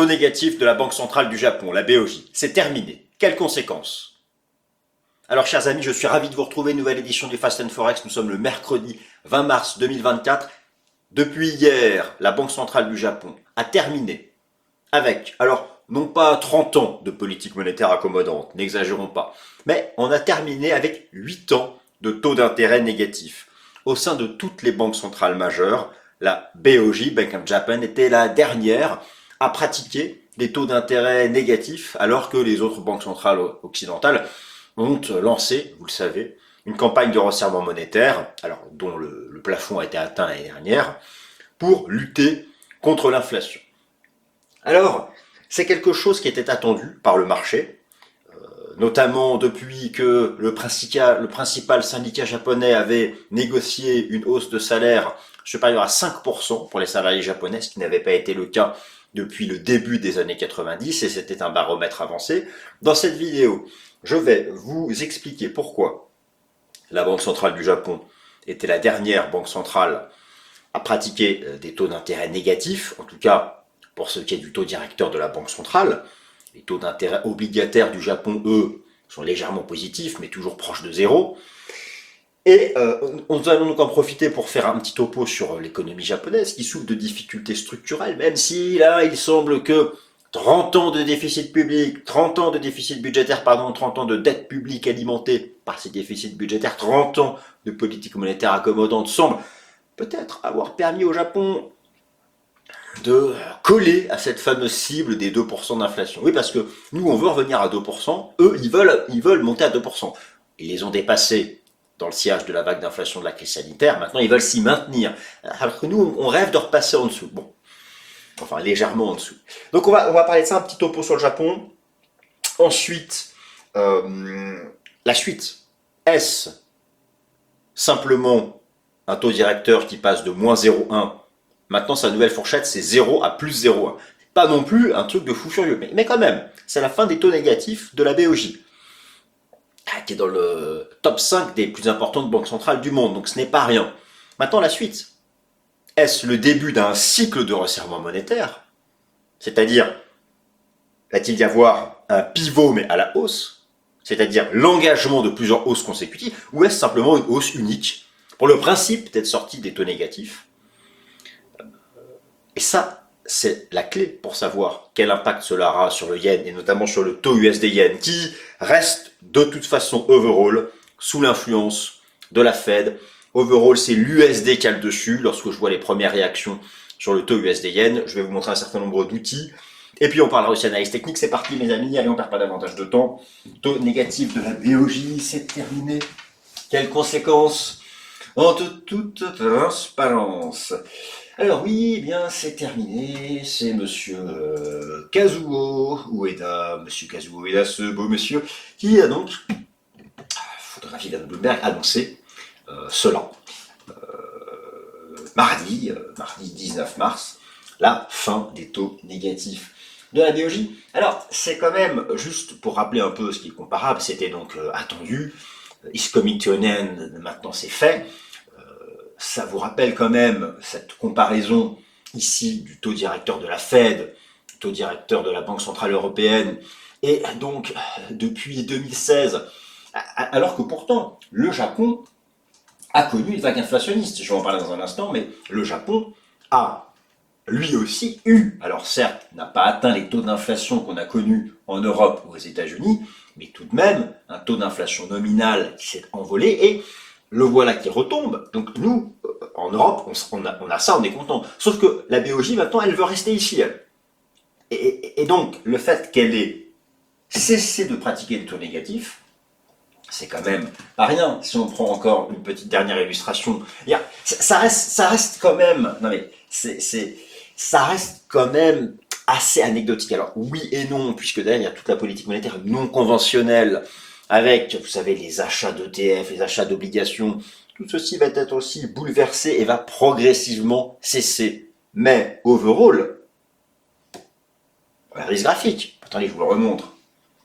taux négatif de la Banque centrale du Japon, la BOJ. C'est terminé. Quelles conséquences? Alors, chers amis, je suis ravi de vous retrouver. Une nouvelle édition du Fast and Forex. Nous sommes le mercredi 20 mars 2024. Depuis hier, la Banque centrale du Japon a terminé avec, alors, non pas 30 ans de politique monétaire accommodante, n'exagérons pas, mais on a terminé avec 8 ans de taux d'intérêt négatifs. Au sein de toutes les banques centrales majeures, la BOJ, Bank of Japan, était la dernière à pratiquer des taux d'intérêt négatifs, alors que les autres banques centrales occidentales ont lancé, vous le savez, une campagne de resserrement monétaire, alors dont le plafond a été atteint l'année dernière, pour lutter contre l'inflation. Alors, c'est quelque chose qui était attendu par le marché, notamment depuis que le principal syndicat japonais avait négocié une hausse de salaire supérieure à 5% pour les salariés japonais, ce qui n'avait pas été le cas depuis le début des années 90, et c'était un baromètre avancé. Dans cette vidéo, je vais vous expliquer pourquoi la Banque centrale du Japon était la dernière banque centrale à pratiquer des taux d'intérêt négatifs, en tout cas pour ce qui est du taux directeur de la Banque centrale. Les taux d'intérêt obligataires du Japon, eux, sont légèrement positifs, mais toujours proches de zéro. Et nous allons donc en profiter pour faire un petit topo sur l'économie japonaise, qui souffre de difficultés structurelles, même si là, il semble que 30 ans de déficit public, 30 ans de déficit budgétaire, 30 ans de dette publique alimentée par ces déficits budgétaires, 30 ans de politique monétaire accommodante semblent peut-être avoir permis au Japon de coller à cette fameuse cible des 2% d'inflation. Oui, parce que nous, on veut revenir à 2%, eux, ils veulent monter à 2%. Ils les ont dépassés dans le sillage de la vague d'inflation de la crise sanitaire, maintenant ils veulent s'y maintenir. Alors que nous, on rêve de repasser en dessous. Bon, enfin légèrement en dessous. Donc on va parler de ça, un petit topo sur le Japon. Ensuite, la suite. Est-ce simplement un taux directeur qui passe de moins 0,1? Maintenant, sa nouvelle fourchette, c'est 0 à plus 0,1. Pas non plus un truc de fou furieux, mais quand même, c'est la fin des taux négatifs de la BOJ, qui est dans le top 5 des plus importantes banques centrales du monde, donc ce n'est pas rien. Maintenant, la suite. Est-ce le début d'un cycle de resserrement monétaire? C'est-à-dire, va-t-il y avoir un pivot, mais à la hausse? C'est-à-dire l'engagement de plusieurs hausses consécutives? Ou est-ce simplement une hausse unique pour le principe d'être sorti des taux négatifs? Et ça, c'est la clé pour savoir quel impact cela aura sur le yen, et notamment sur le taux USD-yen, qui reste de toute façon overall sous l'influence de la Fed. Overall, c'est l'USD qui a le dessus. Lorsque je vois les premières réactions sur le taux USD-yen, je vais vous montrer un certain nombre d'outils. Et puis on parlera aussi d'analyse technique. C'est parti mes amis, allez, on perd pas davantage de temps. Taux négatif de la BOJ, c'est terminé. Quelles conséquences en toute transparence? Alors oui, eh bien c'est terminé, c'est monsieur Kazuo Ueda, monsieur Kazuo Ueda, ce beau monsieur, qui a donc, photographie d'Anne Bloomberg, annoncé cela, mardi 19 mars, la fin des taux négatifs de la BOJ. Alors c'est quand même, juste pour rappeler un peu ce qui est comparable, c'était donc attendu, is coming to an end, maintenant c'est fait. Ça vous rappelle quand même cette comparaison ici du taux directeur de la Fed, du taux directeur de la Banque Centrale Européenne, et donc depuis 2016, alors que pourtant le Japon a connu une vague inflationniste, je vais en parler dans un instant, mais le Japon a lui aussi eu, alors certes n'a pas atteint les taux d'inflation qu'on a connus en Europe ou aux États-Unis, mais tout de même un taux d'inflation nominal qui s'est envolé, et le voilà qui retombe. Donc nous, en Europe, on a ça, on est content. Sauf que la BOJ, maintenant, elle veut rester ici, elle. Et donc, le fait qu'elle ait cessé de pratiquer des taux négatifs, c'est quand même pas rien. Si on prend encore une petite dernière illustration, ça reste quand même, non mais, ça reste quand même assez anecdotique. Alors oui et non, puisque derrière, il y a toute la politique monétaire non conventionnelle, avec, vous savez, les achats d'ETF, les achats d'obligations, tout ceci va être aussi bouleversé et va progressivement cesser. Mais, overall, la risque graphique, attendez, je vous le remontre.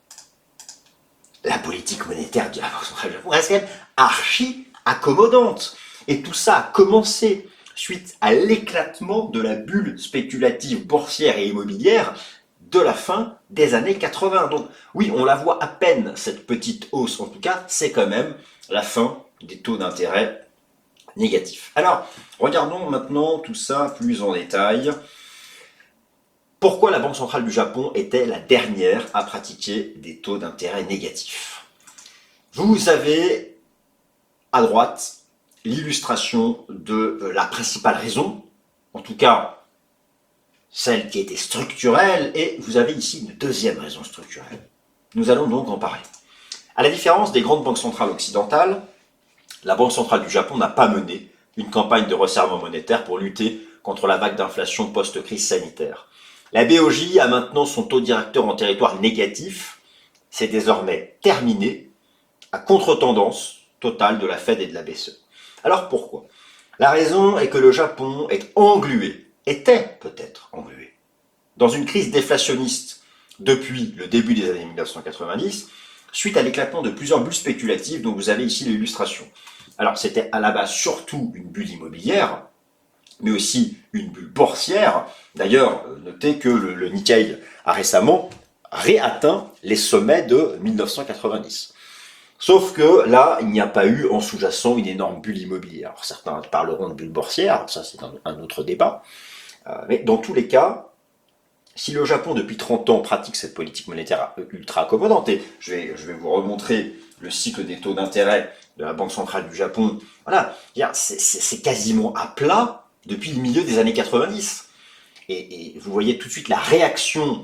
La politique monétaire de la Banque centrale du Japon reste quand même archi accommodante. Et tout ça a commencé suite à l'éclatement de la bulle spéculative boursière et immobilière de la fin des années 80. Donc oui, on la voit à peine, cette petite hausse. En tout cas, c'est quand même la fin des taux d'intérêt négatifs. Alors, regardons maintenant tout ça plus en détail. Pourquoi la Banque centrale du Japon était la dernière à pratiquer des taux d'intérêt négatifs? Vous avez à droite l'illustration de la principale raison, en tout cas celle qui était structurelle, et vous avez ici une deuxième raison structurelle. Nous allons donc en parler. À la différence des grandes banques centrales occidentales, la Banque centrale du Japon n'a pas mené une campagne de resserrement monétaire pour lutter contre la vague d'inflation post-crise sanitaire. La BOJ a maintenant son taux directeur en territoire négatif. C'est désormais terminé, à contre-tendance totale de la Fed et de la BCE. Alors pourquoi? La raison est que le Japon est englué, était peut-être englué, dans une crise déflationniste depuis le début des années 1990, suite à l'éclatement de plusieurs bulles spéculatives dont vous avez ici l'illustration. Alors c'était à la base surtout une bulle immobilière, mais aussi une bulle boursière. D'ailleurs, notez que le Nikkei a récemment réatteint les sommets de 1990. Sauf que là, il n'y a pas eu en sous-jacent une énorme bulle immobilière. Alors, certains parleront de bulle boursière, ça c'est un autre débat. Mais dans tous les cas, si le Japon depuis 30 ans pratique cette politique monétaire ultra accommodante, et je vais vous remontrer le cycle des taux d'intérêt de la Banque centrale du Japon, voilà, c'est quasiment à plat depuis le milieu des années 90. Et vous voyez tout de suite la réaction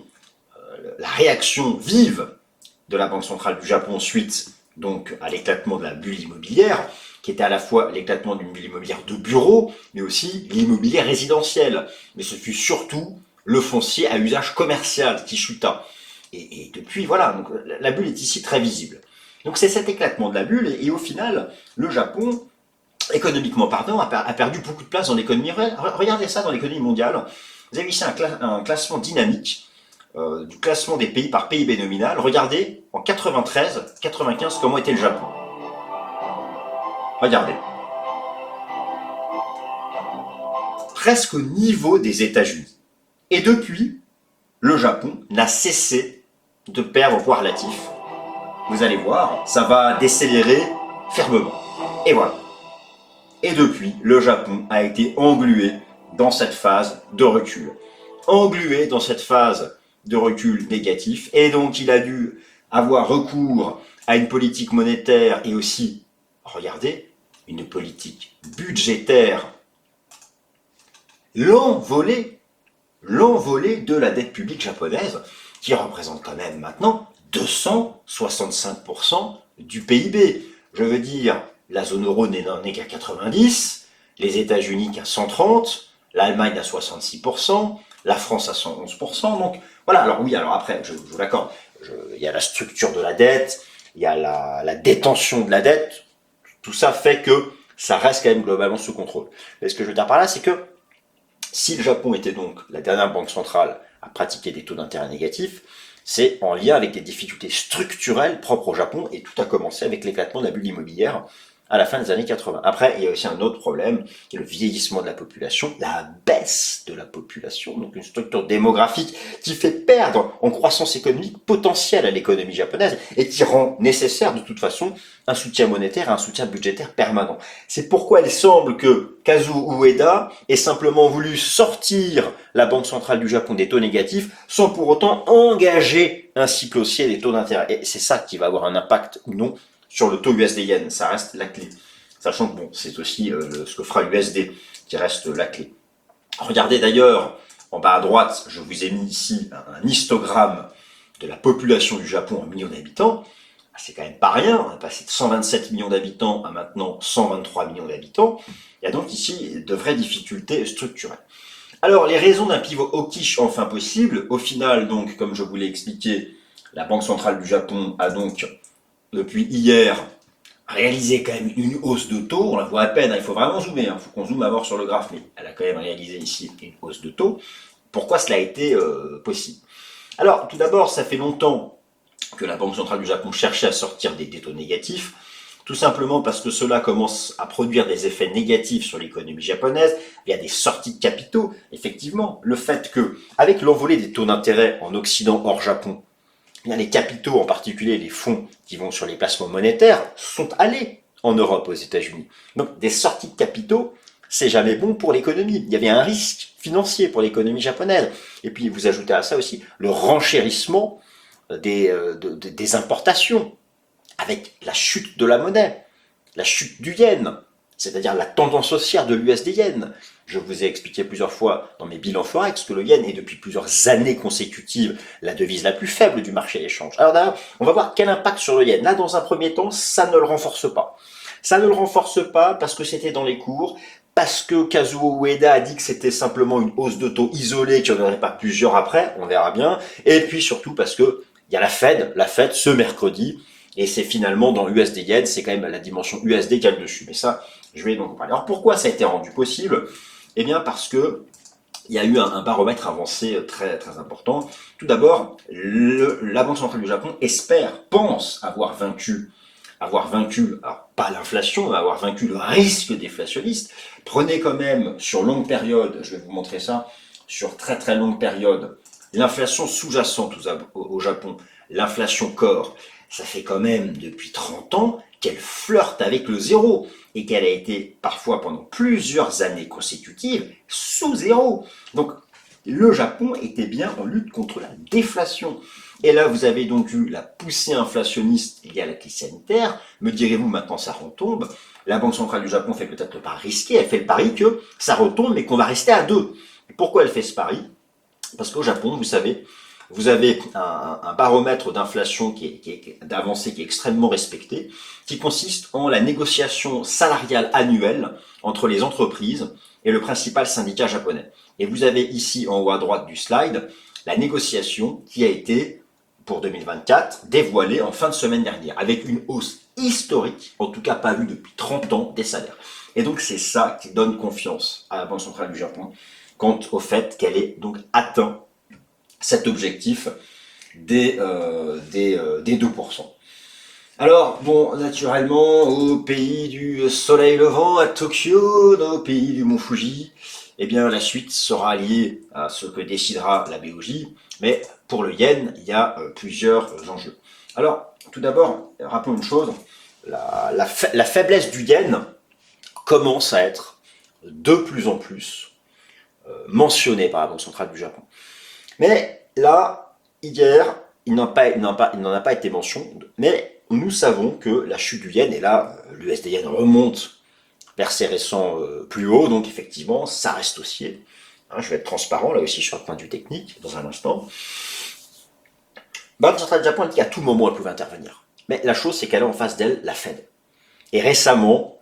vive de la Banque centrale du Japon suite donc à l'éclatement de la bulle immobilière, qui était à la fois l'éclatement d'une bulle immobilière de bureau, mais aussi l'immobilier résidentiel. Mais ce fut surtout le foncier à usage commercial qui chuta. Et depuis, voilà, donc la bulle est ici très visible. Donc c'est cet éclatement de la bulle, et au final, le Japon, économiquement parlant, a perdu beaucoup de place dans l'économie. Regardez ça dans l'économie mondiale. Vous avez ici un classement dynamique du classement des pays par PIB nominal. Regardez, en 93, 95, comment était le Japon. Regardez. Presque au niveau des États-Unis. Et depuis, le Japon n'a cessé de perdre au poids relatif. Vous allez voir, ça va décélérer fermement. Et voilà. Et depuis, le Japon a été englué dans cette phase de recul. Englué dans cette phase de recul négatif, et donc il a dû avoir recours à une politique monétaire et aussi, regardez, une politique budgétaire. L'envolée de la dette publique japonaise, qui représente quand même maintenant 265% du PIB. Je veux dire, la zone euro n'est qu'à 90, les États-Unis qu'à 130, l'Allemagne à 66%, la France à 111%. Donc voilà, alors oui, alors après, je vous l'accorde, il y a la structure de la dette, il y a la détention de la dette, tout ça fait que ça reste quand même globalement sous contrôle. Mais ce que je veux dire par là, c'est que si le Japon était donc la dernière banque centrale à pratiquer des taux d'intérêt négatifs, c'est en lien avec des difficultés structurelles propres au Japon, et tout a commencé avec l'éclatement de la bulle immobilière à la fin des années 80. Après, il y a aussi un autre problème, qui est le vieillissement de la population, la baisse de la population, donc une structure démographique qui fait perdre en croissance économique potentielle à l'économie japonaise et qui rend nécessaire de toute façon un soutien monétaire et un soutien budgétaire permanent. C'est pourquoi il semble que Kazuo Ueda ait simplement voulu sortir la Banque centrale du Japon des taux négatifs sans pour autant engager un cycle haussier des taux d'intérêt. Et c'est ça qui va avoir un impact ou non sur le taux USD-Yen, ça reste la clé. Sachant que bon, c'est aussi ce que fera l'USD qui reste la clé. Regardez d'ailleurs, en bas à droite, je vous ai mis ici un histogramme de la population du Japon en millions d'habitants. C'est quand même pas rien, on a passé de 127 millions d'habitants à maintenant 123 millions d'habitants. Il y a donc ici de vraies difficultés structurelles. Alors, les raisons d'un pivot hawkish enfin possible, au final, donc, comme je vous l'ai expliqué, la Banque centrale du Japon a donc depuis hier, réalisé quand même une hausse de taux. On la voit à peine, il faut vraiment zoomer, il faut qu'on zoome à mort sur le graphe, mais elle a quand même réalisé ici une hausse de taux. Pourquoi cela a été possible? Alors, tout d'abord, ça fait longtemps que la Banque centrale du Japon cherchait à sortir des taux négatifs. Tout simplement parce que cela commence à produire des effets négatifs sur l'économie japonaise. Il y a des sorties de capitaux. Effectivement, le fait que, avec l'envolée des taux d'intérêt en Occident hors Japon, eh bien, les capitaux, en particulier les fonds qui vont sur les placements monétaires, sont allés en Europe, aux États-Unis. Donc, des sorties de capitaux, c'est jamais bon pour l'économie. Il y avait un risque financier pour l'économie japonaise. Et puis, vous ajoutez à ça aussi le renchérissement des importations, avec la chute de la monnaie, la chute du yen, c'est-à-dire la tendance haussière de l'USD-yen. Je vous ai expliqué plusieurs fois dans mes bilans forex que le yen est depuis plusieurs années consécutives la devise la plus faible du marché d'échange. Alors là, on va voir quel impact sur le yen. Là, dans un premier temps, ça ne le renforce pas. Ça ne le renforce pas parce que c'était dans les cours, parce que Kazuo Ueda a dit que c'était simplement une hausse de taux isolée, qu'il n'y en aurait pas plusieurs après, on verra bien. Et puis surtout parce que il y a la Fed ce mercredi, et c'est finalement dans USD Yen, c'est quand même la dimension USD qui a le dessus. Mais ça, je vais donc en parler. Alors pourquoi ça a été rendu possible? Eh bien parce que il y a eu un baromètre avancé très très important. Tout d'abord, la Banque centrale du Japon pense avoir vaincu, alors pas l'inflation, mais avoir vaincu le risque déflationniste. Prenez quand même sur longue période, je vais vous montrer ça, sur très très longue période, l'inflation sous-jacente au Japon, l'inflation core, ça fait quand même depuis 30 ans qu'elle flirte avec le zéro et qu'elle a été parfois pendant plusieurs années consécutives sous zéro. Donc le Japon était bien en lutte contre la déflation. Et là, vous avez donc eu la poussée inflationniste liée à la crise sanitaire. Me direz-vous, maintenant ça retombe. La Banque centrale du Japon fait peut-être le pari risqué, elle fait le pari que ça retombe mais qu'on va rester à 2. Pourquoi elle fait ce pari? Parce qu'au Japon, vous savez, vous avez un baromètre d'inflation d'avancée qui est extrêmement respecté, qui consiste en la négociation salariale annuelle entre les entreprises et le principal syndicat japonais. Et vous avez ici en haut à droite du slide la négociation qui a été, pour 2024, dévoilée en fin de semaine dernière, avec une hausse historique, en tout cas pas vue depuis 30 ans, des salaires. Et donc c'est ça qui donne confiance à la Banque centrale du Japon quant au fait qu'elle ait donc atteint cet objectif des 2%. Alors, bon, naturellement, au pays du soleil levant, à Tokyo, au pays du mont Fuji, eh bien, la suite sera liée à ce que décidera la BOJ, mais pour le yen, il y a plusieurs enjeux. Alors, tout d'abord, rappelons une chose, la faiblesse du yen commence à être de plus en plus mentionnée par la Banque centrale du Japon. Mais là, hier, il n'en a pas été mention, mais nous savons que la chute du yen, et là, l'USD yen remonte vers ses récents plus hauts, donc effectivement, ça reste haussier. Hein, je vais être transparent, là aussi, sur le point de vue technique, dans un instant. Banque centrale du Japon a dit qu'à tout moment, elle pouvait intervenir. Mais la chose, c'est qu'elle a en face d'elle la Fed. Et récemment,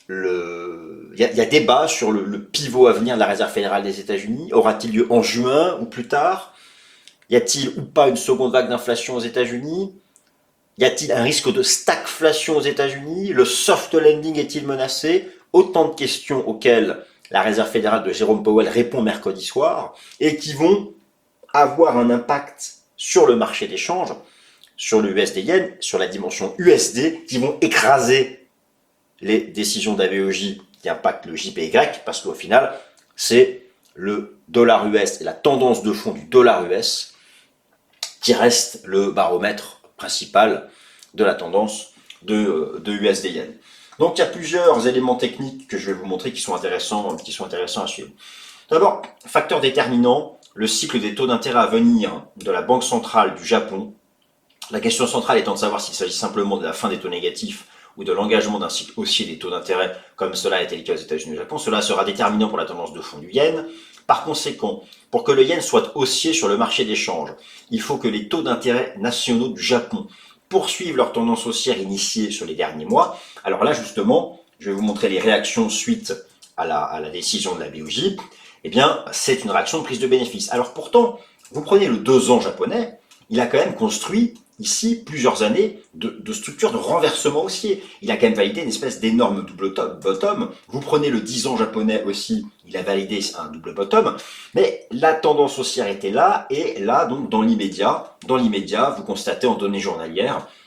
il y a débat sur le pivot à venir de la Réserve fédérale des États-Unis. Aura-t-il lieu en juin ou plus tard? Y a-t-il ou pas une seconde vague d'inflation aux États-Unis? Y a-t-il un risque de stagflation aux États-Unis? Le soft landing est-il menacé? Autant de questions auxquelles la Réserve fédérale de Jérôme Powell répond mercredi soir et qui vont avoir un impact sur le marché d'échange, sur le USD Yen, sur la dimension USD, qui vont écraser les décisions de la BOJ qui impactent le JPY, parce qu'au final, c'est le dollar US et la tendance de fond du dollar US qui reste le baromètre principal de la tendance de USD Yen. Donc il y a plusieurs éléments techniques que je vais vous montrer qui sont intéressants à suivre. D'abord, facteur déterminant, le cycle des taux d'intérêt à venir de la Banque centrale du Japon. La question centrale étant de savoir s'il s'agit simplement de la fin des taux négatifs ou de l'engagement d'un cycle haussier des taux d'intérêt, comme cela a été le cas aux États-Unis et au Japon. Cela sera déterminant pour la tendance de fond du yen. Par conséquent, pour que le yen soit haussier sur le marché d'échange, il faut que les taux d'intérêt nationaux du Japon poursuivent leur tendance haussière initiée sur les derniers mois. Alors là, justement, je vais vous montrer les réactions suite à la décision de la BOJ. Eh bien, c'est une réaction de prise de bénéfice. Alors pourtant, vous prenez le 2 ans japonais, il a quand même construit ici plusieurs années de structure de renversement haussier. Il a quand même validé une espèce d'énorme double bottom. Vous prenez le 10 ans japonais aussi, il a validé un double bottom. Mais la tendance haussière était là, et là, donc, dans l'immédiat, vous constatez en données journalières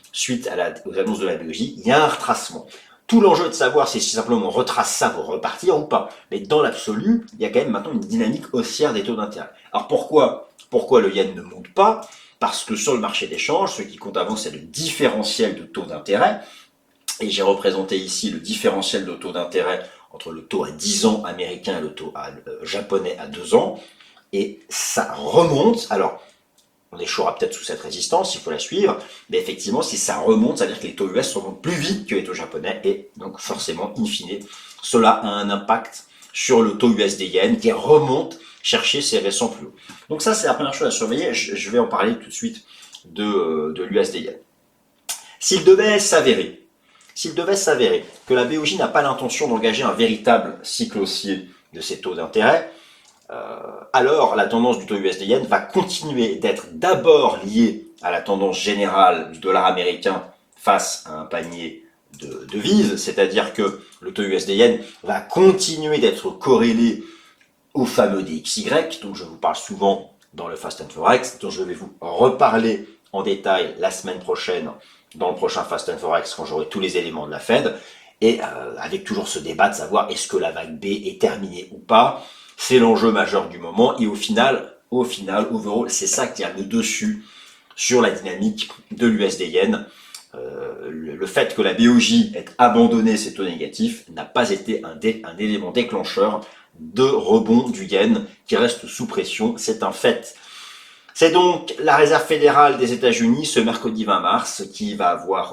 suite aux annonces de la BOJ, il y a un retracement. Tout l'enjeu est de savoir si simplement on retrace ça pour repartir ou pas. Mais dans l'absolu, il y a quand même maintenant une dynamique haussière des taux d'intérêt. Alors pourquoi le yen ne monte pas? Parce que sur le marché d'échange, ce qui compte avant, c'est le différentiel de taux d'intérêt. Et j'ai représenté ici le différentiel de taux d'intérêt entre le taux à 10 ans américain et le taux japonais à 2 ans. Et ça remonte. Alors, on échouera peut-être sous cette résistance, il faut la suivre, mais effectivement, si ça remonte, ça veut dire que les taux US remontent plus vite que les taux japonais, et donc forcément, in fine, cela a un impact sur le taux USD-Yen qui remonte chercher ses récents plus hauts. Donc ça, c'est la première chose à surveiller, je vais en parler tout de suite de l'USD-Yen. S'il devait s'avérer que la BOJ n'a pas l'intention d'engager un véritable cycle haussier de ses taux d'intérêt, alors la tendance du taux USD-Yen va continuer d'être d'abord liée à la tendance générale du dollar américain face à un panier de devises, c'est-à-dire que le taux USD-Yen va continuer d'être corrélé au fameux DXY, dont je vous parle souvent dans le Fast and Forex, dont je vais vous reparler en détail la semaine prochaine dans le prochain Fast and Forex quand j'aurai tous les éléments de la Fed, et avec toujours ce débat de savoir est-ce que la vague B est terminée ou pas. C'est l'enjeu majeur du moment, et au final, overall, c'est ça qui a le dessus sur la dynamique de l'USD-Yen. Le fait que la BOJ ait abandonné ses taux négatifs n'a pas été un élément déclencheur de rebond du yen qui reste sous pression, c'est un fait. C'est donc la Réserve fédérale des États-Unis ce mercredi 20 mars qui va avoir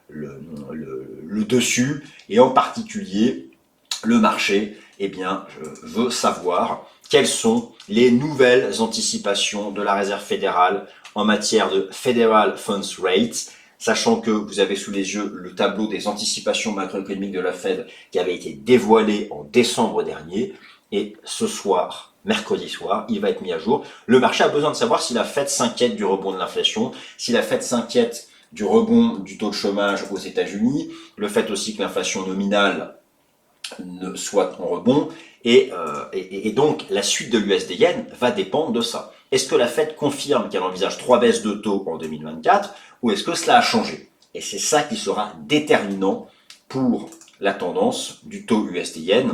le dessus, et en particulier le marché veut savoir quelles sont les nouvelles anticipations de la Réserve fédérale en matière de Federal Funds Rate, sachant que vous avez sous les yeux le tableau des anticipations macroéconomiques de la Fed qui avait été dévoilé en décembre dernier, et ce soir, mercredi soir, il va être mis à jour. Le marché a besoin de savoir si la Fed s'inquiète du rebond de l'inflation, si la Fed s'inquiète du rebond du taux de chômage aux États-Unis, le fait aussi que l'inflation nominale soit en rebond, et donc la suite de l'USD-Yen va dépendre de ça. Est-ce que la Fed confirme qu'elle envisage 3 baisses de taux en 2024, ou est-ce que cela a changé? Et c'est ça qui sera déterminant pour la tendance du taux USD-Yen.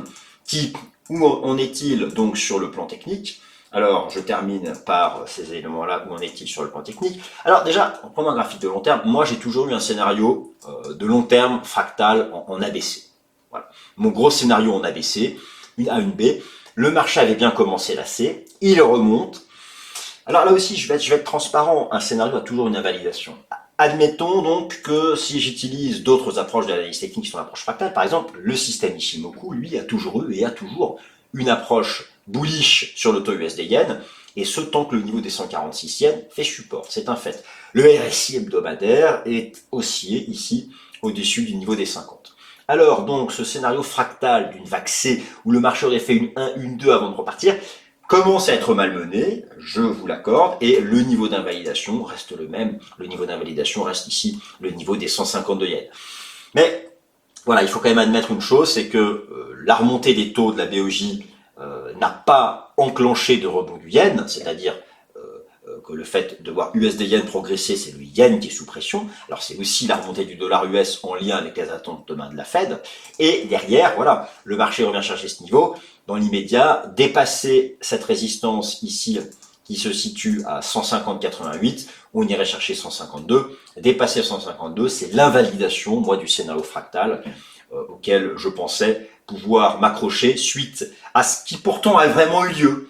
Où en est-il donc sur le plan technique? Alors, je termine par ces éléments-là. Où en est-il sur le plan technique? Alors déjà, en prenant un graphique de long terme, moi j'ai toujours eu un scénario de long terme fractal en ABC. Voilà. Mon gros scénario en ABC, une A, une B. Le marché avait bien commencé la C, il remonte. Alors là aussi, je vais être transparent, un scénario a toujours une invalidation. Admettons donc que si j'utilise d'autres approches de l'analyse technique qui sont l'approche fractale, par exemple, le système Ishimoku, lui, a toujours eu et a toujours une approche bullish sur le taux USD-Yen, et ce tant que le niveau des 146 yens fait support, c'est un fait. Le RSI hebdomadaire est haussier ici au-dessus du niveau des 50. Alors donc ce scénario fractal d'une vague C où le marché aurait fait une 1, une 2 avant de repartir commence à être malmené, je vous l'accorde, et le niveau d'invalidation reste le même. Le niveau d'invalidation reste ici le niveau des 152 yens. Mais voilà, il faut quand même admettre une chose, c'est que la remontée des taux de la BOJ n'a pas enclenché de rebond du yen, c'est-à-dire que le fait de voir USD-Yen progresser, c'est le yen qui est sous pression. Alors c'est aussi la remontée du dollar US en lien avec les attentes demain de la Fed. Et derrière, voilà, le marché revient chercher ce niveau. Dans l'immédiat, dépasser cette résistance ici qui se situe à 150,88, on irait chercher 152. Dépasser 152, c'est l'invalidation, moi, du scénario fractal auquel je pensais pouvoir m'accrocher suite à ce qui pourtant a vraiment eu lieu.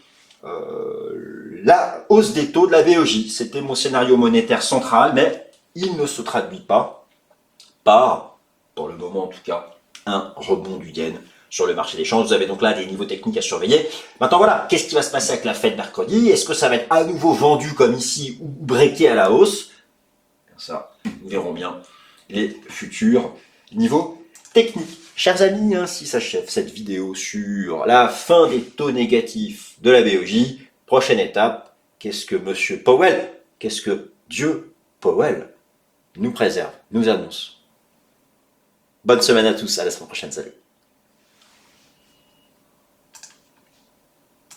La hausse des taux de la BOJ, c'était mon scénario monétaire central, mais il ne se traduit pas par, pour le moment en tout cas, un rebond du yen sur le marché des changes. Vous avez donc là des niveaux techniques à surveiller. Maintenant voilà, qu'est-ce qui va se passer avec la Fed mercredi? Est-ce que ça va être à nouveau vendu comme ici ou breaké à la hausse? Ça, nous verrons bien les futurs niveaux techniques. Chers amis, ainsi s'achève cette vidéo sur la fin des taux négatifs de la BOJ. Prochaine étape, qu'est-ce que Monsieur Powell, qu'est-ce que Dieu Powell nous préserve, nous annonce? Bonne semaine à tous, à la semaine prochaine, salut.